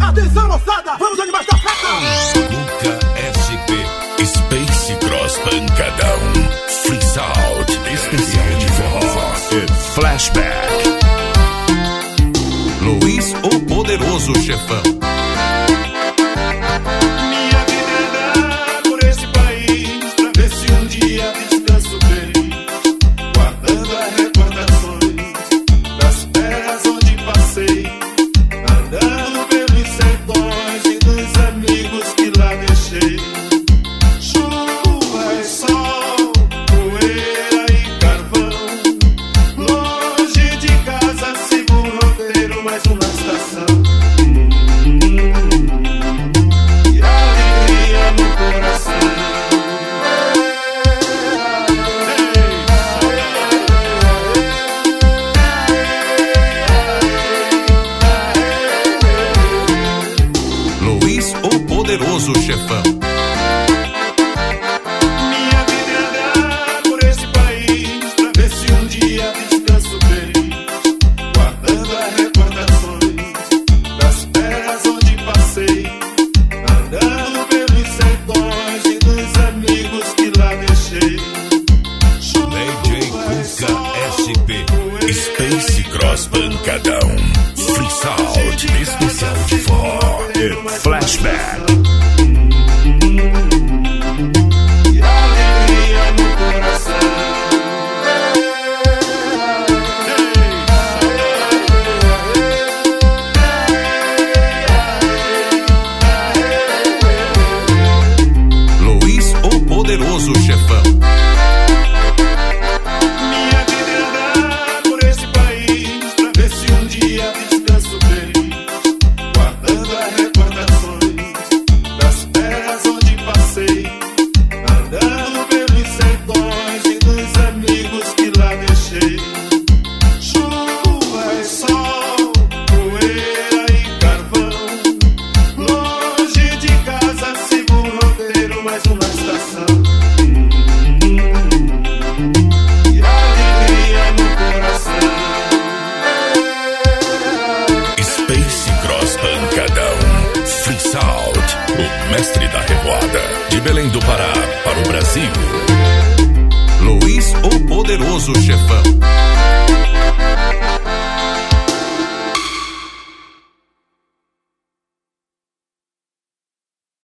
Atenção, moçada, vamos animar esta festa. Cuca SP, Space Cross Pancadão, Freeze Out, especial de forró, Flashback. Luiz, o poderoso chefão. Minha vida é andar por esse país, pra ver se um dia descanso feliz, guardando as recordações das terras onde passei, andando pelos sertões e dos amigos que lá deixei. Chuva e sol, poeira e carvão, longe de casa sigo um roteiro, mais uma estação. E alegria no coração. Luiz, o poderoso chefão. Minha vida é andar por esse país, pra ver se um dia descanso feliz, guardando as recordações das terras onde passei, andando pelos sertões e dos amigos que lá deixei. DJ Cuca SP, Space Cross Pancadão, Freeze Out, especial de forró, Flashback. E alegria no coração. Luiz, o poderoso chefão. Minha vida é andar por esse país, pra ver se um dia descanso feliz, guardando as recordações das terras onde passei, andando pelos sertões e dos amigos que lá deixei. Chuva e sol, poeira e carvão, longe de casa sigo um roteiro, mais uma estação. E alegria no coração. Space Cross Pancadão, Freeze Out, o mestre da revoada, de Belém do Pará para o Brasil. Luiz, o poderoso chefão.